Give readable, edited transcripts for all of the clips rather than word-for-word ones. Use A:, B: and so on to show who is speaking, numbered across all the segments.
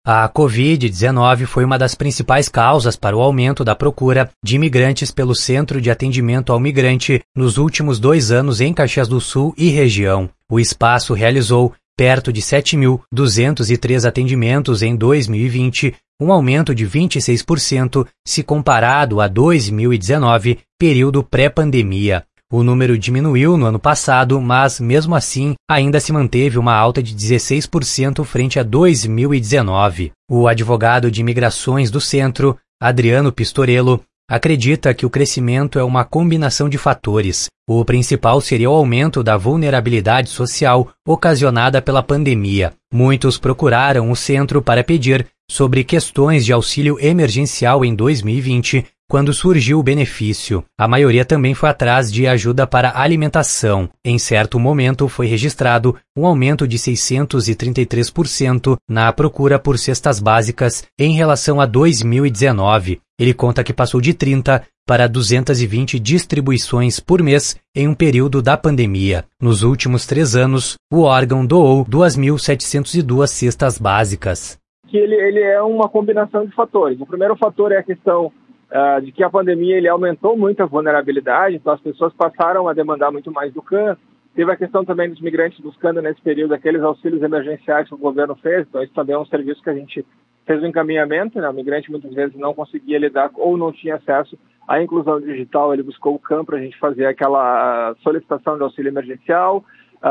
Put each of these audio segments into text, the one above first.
A: A Covid-19 foi uma das principais causas para o aumento da procura de imigrantes pelo Centro de Atendimento ao Migrante nos últimos 2 anos em Caxias do Sul e região. O espaço realizou perto de 7.203 atendimentos em 2020, um aumento de 26% se comparado a 2019, período pré-pandemia. O número diminuiu no ano passado, mas, mesmo assim, ainda se manteve uma alta de 16% frente a 2019. O advogado de imigrações do centro, Adriano Pistorello, acredita que o crescimento é uma combinação de fatores. O principal seria o aumento da vulnerabilidade social ocasionada pela pandemia. Muitos procuraram o centro para pedir sobre questões de auxílio emergencial em 2020, quando surgiu o benefício. A maioria também foi atrás de ajuda para alimentação. Em certo momento foi registrado um aumento de 633% na procura por cestas básicas em relação a 2019. Ele conta que passou de 30 para 220 distribuições por mês em um período da pandemia. Nos últimos 3 anos, o órgão doou 2.702 cestas básicas.
B: Ele é uma combinação de fatores. O primeiro fator é a questão de que a pandemia ele aumentou muito a vulnerabilidade, então as pessoas passaram a demandar muito mais do CAN. Teve a questão também dos migrantes buscando nesse período aqueles auxílios emergenciais que o governo fez, então isso também é um serviço que a gente fez um encaminhamento, né? O migrante muitas vezes não conseguia lidar ou não tinha acesso à inclusão digital, ele buscou o CAN para a gente fazer aquela solicitação de auxílio emergencial.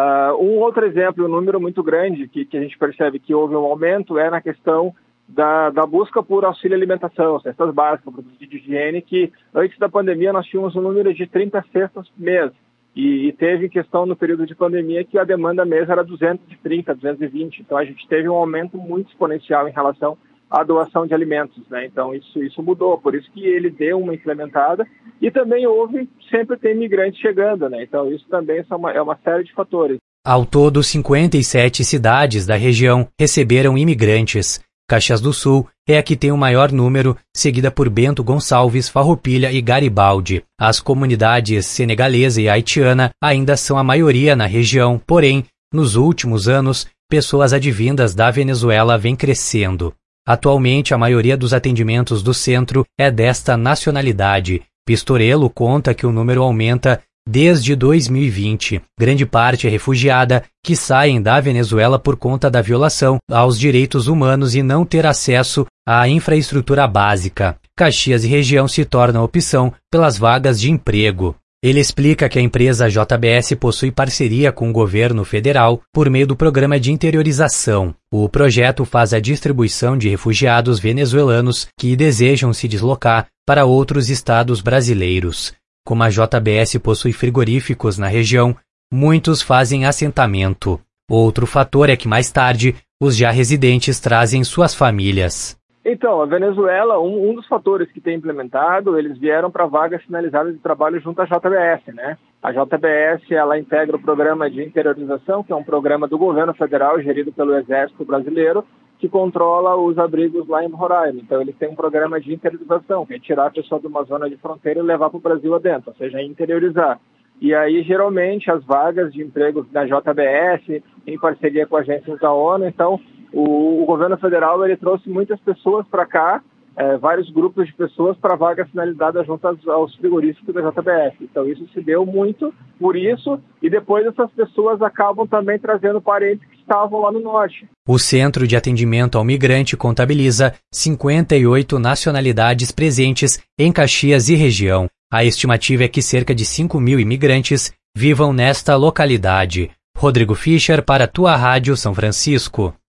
B: Um outro exemplo, um número muito grande que a gente percebe que houve um aumento é na questão da busca por auxílio alimentação, cestas básicas, produtos de higiene, que antes da pandemia nós tínhamos um número de 30 cestas por mês. E teve questão no período de pandemia que a demanda mês era 230, 220. Então a gente teve um aumento muito exponencial em relação à doação de alimentos, né? Então isso mudou, por isso que ele deu uma implementada. E também sempre tem imigrantes chegando, né? Então isso também é uma série de fatores.
A: Ao todo, 57 cidades da região receberam imigrantes. Caxias do Sul é a que tem o maior número, seguida por Bento Gonçalves, Farroupilha e Garibaldi. As comunidades senegalesa e haitiana ainda são a maioria na região, porém, nos últimos anos, pessoas advindas da Venezuela vêm crescendo. Atualmente, a maioria dos atendimentos do centro é desta nacionalidade. Pistorello conta que o número aumenta desde 2020. Grande parte é refugiada que saem da Venezuela por conta da violação aos direitos humanos e não ter acesso à infraestrutura básica. Caxias e região se tornam opção pelas vagas de emprego. Ele explica que a empresa JBS possui parceria com o governo federal por meio do programa de interiorização. O projeto faz a distribuição de refugiados venezuelanos que desejam se deslocar para outros estados brasileiros. Como a JBS possui frigoríficos na região, muitos fazem assentamento. Outro fator é que mais tarde, os já residentes trazem suas famílias.
B: Então, a Venezuela, um dos fatores que tem implementado, eles vieram para vagas finalizadas de trabalho junto à JBS, né? A JBS, ela integra o programa de interiorização, que é um programa do governo federal gerido pelo Exército Brasileiro, que controla os abrigos lá em Roraima. Então, eles têm um programa de interiorização, que é tirar a pessoa de uma zona de fronteira e levar para o Brasil adentro, ou seja, interiorizar. E aí, geralmente, as vagas de emprego da JBS, em parceria com agências da ONU, então, o governo federal ele trouxe muitas pessoas para cá, vários grupos de pessoas para vagas finalizadas junto aos frigoríficos da JBS. Então isso se deu muito por isso, e depois essas pessoas acabam também trazendo parentes que estavam lá no norte.
A: O Centro de Atendimento ao Migrante contabiliza 58 nacionalidades presentes em Caxias e região. A estimativa é que cerca de 5.000 imigrantes vivam nesta localidade. Rodrigo Fischer para a Tua Rádio São Francisco.